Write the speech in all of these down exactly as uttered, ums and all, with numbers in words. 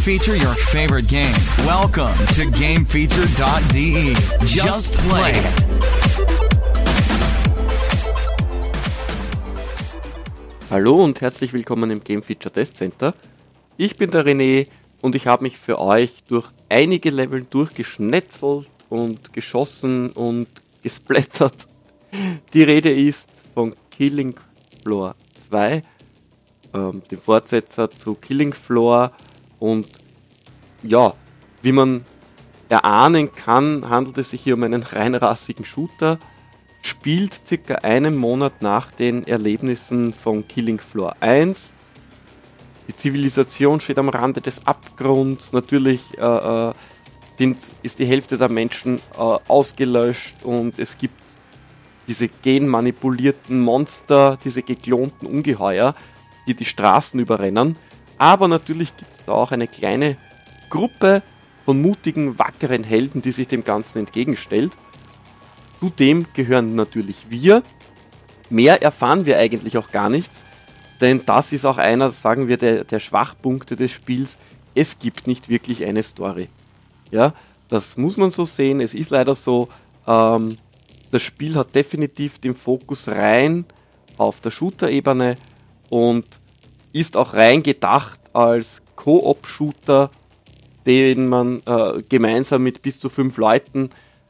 feature your favorite game. Welcome to game feature dot d e. Just play it. Hallo und herzlich willkommen im Game Feature Test Center. Ich bin der René und ich habe mich für euch durch einige Level durchgeschnetzelt und geschossen und gesplattert. Die Rede ist von Killing Floor zwei, ähm, dem Fortsetzer zu Killing Floor, und ja, wie man erahnen kann, handelt es sich hier um einen reinrassigen Shooter, spielt circa einen Monat nach den Erlebnissen von Killing Floor eins. Die Zivilisation steht am Rande des Abgrunds, natürlich äh, äh, sind, ist die Hälfte der Menschen äh, ausgelöscht und es gibt diese genmanipulierten Monster, diese geklonten Ungeheuer, die die Straßen überrennen. Aber natürlich gibt es da auch eine kleine Gruppe von mutigen, wackeren Helden, die sich dem Ganzen entgegenstellt. Zudem gehören natürlich wir. Mehr erfahren wir eigentlich auch gar nichts, denn das ist auch einer, sagen wir, der, der Schwachpunkte des Spiels. Es gibt nicht wirklich eine Story. Ja, das muss man so sehen. Es ist leider so, ähm, das Spiel hat definitiv den Fokus rein auf der Shooter-Ebene und ist auch rein gedacht als Koop-Shooter, den man äh, gemeinsam mit bis zu fünf Leuten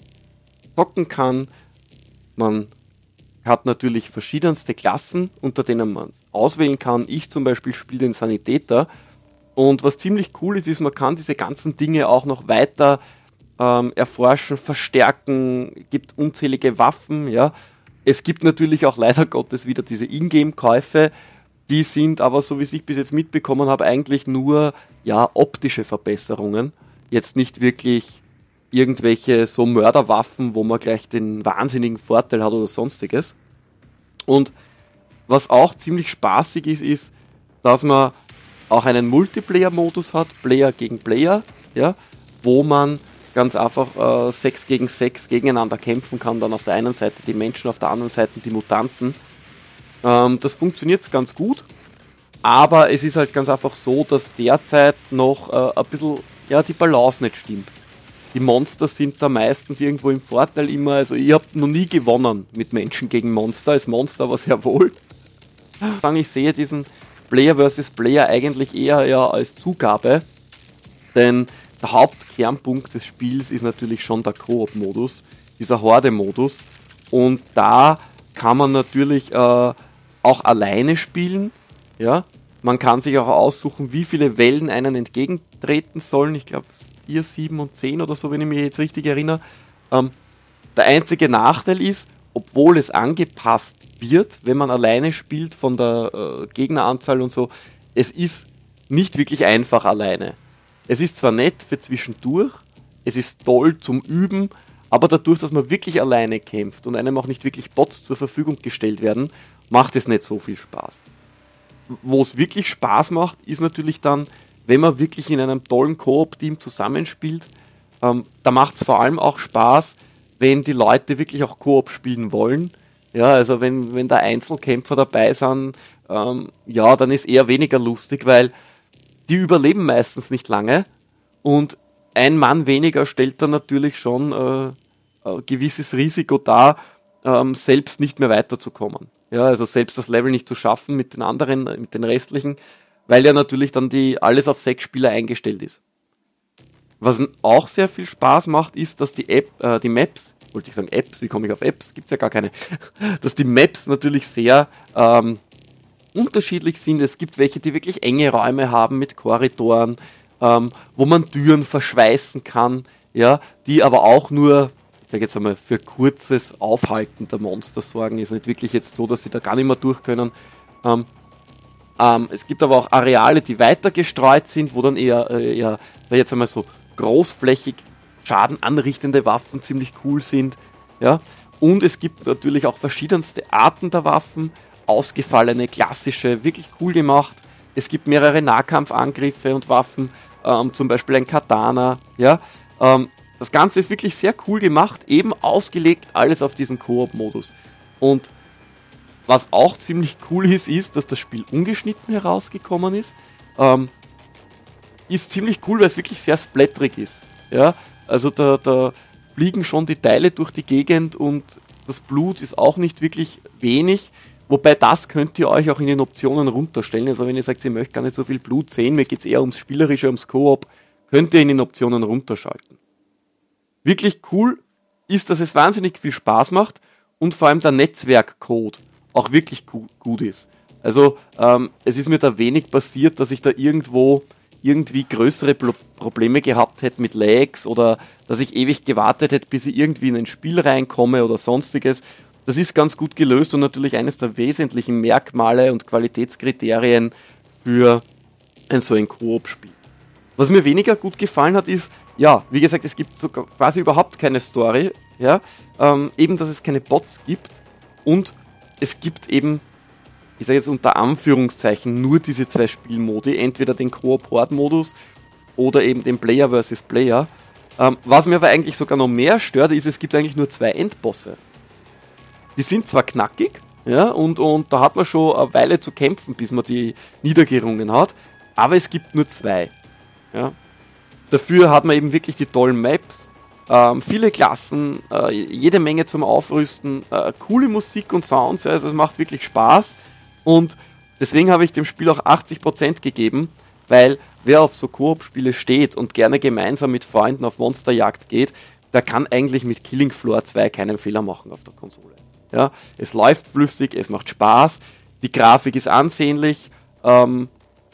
zocken kann. Man hat natürlich verschiedenste Klassen, unter denen man auswählen kann. Ich zum Beispiel spiele den Sanitäter. Und was ziemlich cool ist, ist, man kann diese ganzen Dinge auch noch weiter ähm, erforschen, verstärken, gibt unzählige Waffen, ja. Es gibt natürlich auch leider Gottes wieder diese Ingame-Käufe, die sind aber, so wie ich bis jetzt mitbekommen habe, eigentlich nur ja optische Verbesserungen. Jetzt nicht wirklich irgendwelche so Mörderwaffen, wo man gleich den wahnsinnigen Vorteil hat oder sonstiges. Und was auch ziemlich spaßig ist, ist, dass man auch einen Multiplayer-Modus hat, Player gegen Player, ja, wo man ganz einfach äh, sechs gegen sechs gegeneinander kämpfen kann, dann auf der einen Seite die Menschen, auf der anderen Seite die Mutanten. Ähm, das funktioniert ganz gut, aber es ist halt ganz einfach so, dass derzeit noch äh, ein bisschen ja, die Balance nicht stimmt. Die Monster sind da meistens irgendwo im Vorteil immer, also ich habe noch nie gewonnen mit Menschen gegen Monster, als Monster aber sehr wohl. Ich sehe diesen Player versus Player eigentlich eher ja als Zugabe, denn der Hauptkernpunkt des Spiels ist natürlich schon der Koop-Modus, dieser Horde-Modus, und da kann man natürlich äh, auch alleine spielen, ja, man kann sich auch aussuchen, wie viele Wellen einen entgegentreten sollen, ich glaube vier, sieben und zehn oder so, wenn ich mich jetzt richtig erinnere. Ähm, der einzige Nachteil ist, obwohl es angepasst wird, wenn man alleine spielt von der äh, Gegneranzahl und so, es ist nicht wirklich einfach alleine. Es ist zwar nett für zwischendurch, es ist toll zum Üben, aber dadurch, dass man wirklich alleine kämpft und einem auch nicht wirklich Bots zur Verfügung gestellt werden, macht es nicht so viel Spaß. Wo es wirklich Spaß macht, ist natürlich dann, wenn man wirklich in einem tollen Koop-Team zusammenspielt. Ähm, da macht es vor allem auch Spaß, wenn die Leute wirklich auch Koop spielen wollen. Ja, also wenn, wenn da Einzelkämpfer dabei sind, ähm, ja, dann ist eher weniger lustig, weil die überleben meistens nicht lange und ein Mann weniger stellt dann natürlich schon äh, ein gewisses Risiko dar, ähm, selbst nicht mehr weiterzukommen. Ja, also selbst das Level nicht zu schaffen mit den anderen, mit den restlichen, weil ja natürlich dann die alles auf sechs Spieler eingestellt ist. Was auch sehr viel Spaß macht, ist, dass die App, äh, die Maps, wollte ich sagen Apps, wie komme ich auf Apps? Gibt's ja gar keine. Dass die Maps natürlich sehr ähm, unterschiedlich sind. Es gibt welche, die wirklich enge Räume haben mit Korridoren, ähm, wo man Türen verschweißen kann, ja, die aber auch nur, ich sage jetzt einmal, für kurzes Aufhalten der Monster sorgen. Ist nicht wirklich jetzt so, dass sie da gar nicht mehr durch können. Ähm, ähm, es gibt aber auch Areale, die weiter gestreut sind, wo dann eher, äh, eher sag ich jetzt einmal so großflächig Schaden anrichtende Waffen ziemlich cool sind, ja. Und es gibt natürlich auch verschiedenste Arten der Waffen, ausgefallene, klassische, wirklich cool gemacht. Es gibt mehrere Nahkampfangriffe und Waffen, ähm, zum Beispiel ein Katana, ja. Ähm, das Ganze ist wirklich sehr cool gemacht, eben ausgelegt alles auf diesen Koop-Modus. Und was auch ziemlich cool ist, ist, dass das Spiel ungeschnitten herausgekommen ist. Ähm, ist ziemlich cool, weil es wirklich sehr splatterig ist. Ja, also da, da fliegen schon die Teile durch die Gegend und das Blut ist auch nicht wirklich wenig. Wobei das könnt ihr euch auch in den Optionen runterstellen. Also wenn ihr sagt, ihr möchtet gar nicht so viel Blut sehen, mir geht es eher ums Spielerische, ums Koop, könnt ihr in den Optionen runterschalten. Wirklich cool ist, dass es wahnsinnig viel Spaß macht und vor allem der Netzwerkcode auch wirklich gu- gut ist. Also ähm, es ist mir da wenig passiert, dass ich da irgendwo irgendwie größere Pro- Probleme gehabt hätte mit Lags oder dass ich ewig gewartet hätte, bis ich irgendwie in ein Spiel reinkomme oder sonstiges. Das ist ganz gut gelöst und natürlich eines der wesentlichen Merkmale und Qualitätskriterien für ein so ein Koop-Spiel. Was mir weniger gut gefallen hat, ist, ja, wie gesagt, es gibt sogar quasi überhaupt keine Story, ja, ähm, eben, dass es keine Bots gibt und es gibt eben, ich sage jetzt unter Anführungszeichen, nur diese zwei Spielmodi, entweder den Koop-Horde-Modus oder eben den Player versus Player. Ähm, was mir aber eigentlich sogar noch mehr stört, ist, es gibt eigentlich nur zwei Endbosse. Die sind zwar knackig, ja, und, und da hat man schon eine Weile zu kämpfen, bis man die niedergerungen hat, aber es gibt nur zwei. Ja. Dafür hat man eben wirklich die tollen Maps, ähm, viele Klassen, äh, jede Menge zum Aufrüsten, äh, coole Musik und Sounds, ja, also es macht wirklich Spaß und deswegen habe ich dem Spiel auch achtzig Prozent gegeben, weil wer auf so Koop-Spiele steht und gerne gemeinsam mit Freunden auf Monsterjagd geht, der kann eigentlich mit Killing Floor zwei keinen Fehler machen auf der Konsole. Ja, es läuft flüssig, es macht Spaß, die Grafik ist ansehnlich, ähm,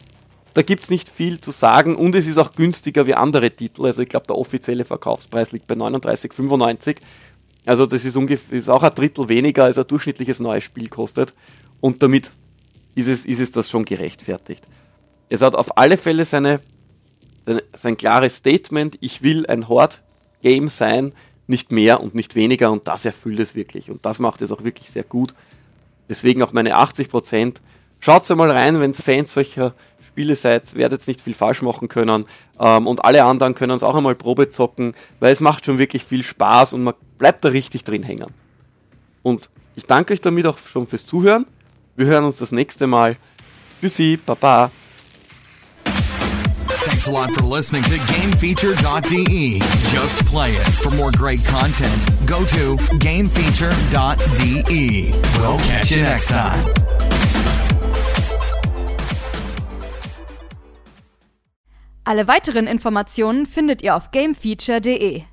da gibt es nicht viel zu sagen und es ist auch günstiger wie andere Titel, also ich glaube der offizielle Verkaufspreis liegt bei neununddreißig fünfundneunzig, also das ist ungefähr ist auch ein Drittel weniger als ein durchschnittliches neues Spiel kostet und damit ist es, ist es das schon gerechtfertigt. Es hat auf alle Fälle seine, seine, sein klares Statement, ich will ein Horde-Game sein, nicht mehr und nicht weniger und das erfüllt es wirklich und das macht es auch wirklich sehr gut. Deswegen auch meine achtzig Prozent. Schaut mal rein, wenn ihr Fans solcher Spiele seid, werdet nicht viel falsch machen können ähm, und alle anderen können es auch einmal Probe zocken, weil es macht schon wirklich viel Spaß und man bleibt da richtig drin hängen. Und ich danke euch damit auch schon fürs Zuhören. Wir hören uns das nächste Mal. Tschüssi, Baba. Thanks a lot for listening to game feature dot d e. Just play it. For more great content, go to game feature dot d e. We'll catch you next time. Alle weiteren Informationen findet ihr auf game feature punkt de.